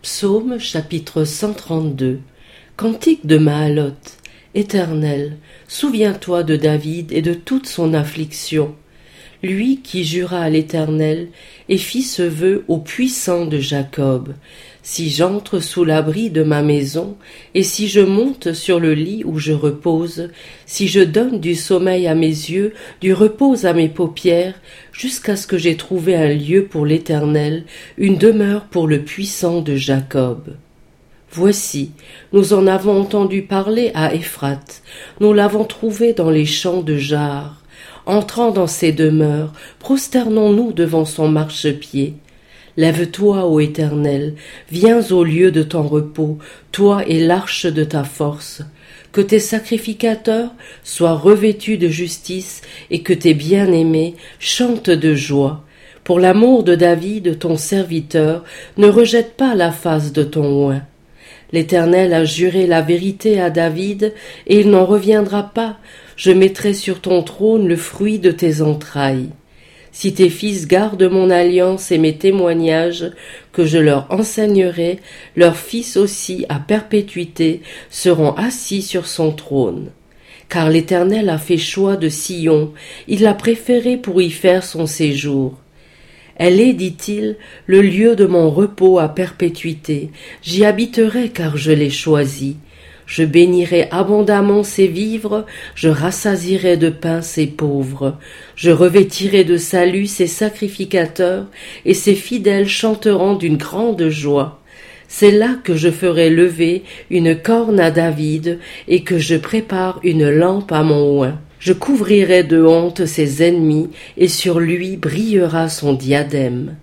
Psaume chapitre 132. Cantique de Mahaloth. Éternel, souviens-toi de David et de toute son affliction. Lui qui jura à l'Éternel et fit ce vœu au puissant de Jacob. Si j'entre sous l'abri de ma maison, et si je monte sur le lit où je repose, si je donne du sommeil à mes yeux, du repos à mes paupières, jusqu'à ce que j'aie trouvé un lieu pour l'Éternel, une demeure pour le puissant de Jacob. Voici, nous en avons entendu parler à Ephrate, nous l'avons trouvé dans les champs de Jaar. Entrant dans ses demeures, prosternons-nous devant son marchepied. Lève-toi, ô Éternel, viens au lieu de ton repos, toi et l'arche de ta force. Que tes sacrificateurs soient revêtus de justice et que tes bien-aimés chantent de joie. Pour l'amour de David, ton serviteur, ne rejette pas la face de ton oint. L'Éternel a juré la vérité à David, et il n'en reviendra pas. Je mettrai sur ton trône le fruit de tes entrailles. Si tes fils gardent mon alliance et mes témoignages que je leur enseignerai, leurs fils aussi à perpétuité seront assis sur son trône. Car l'Éternel a fait choix de Sion, il l'a préféré pour y faire son séjour. Elle est, dit-il, le lieu de mon repos à perpétuité. J'y habiterai car je l'ai choisi. Je bénirai abondamment ses vivres, je rassasierai de pain ses pauvres. Je revêtirai de salut ses sacrificateurs, et ses fidèles chanteront d'une grande joie. C'est là que je ferai lever une corne à David, et que je prépare une lampe à mon oint. Je couvrirai de honte ses ennemis, et sur lui brillera son diadème.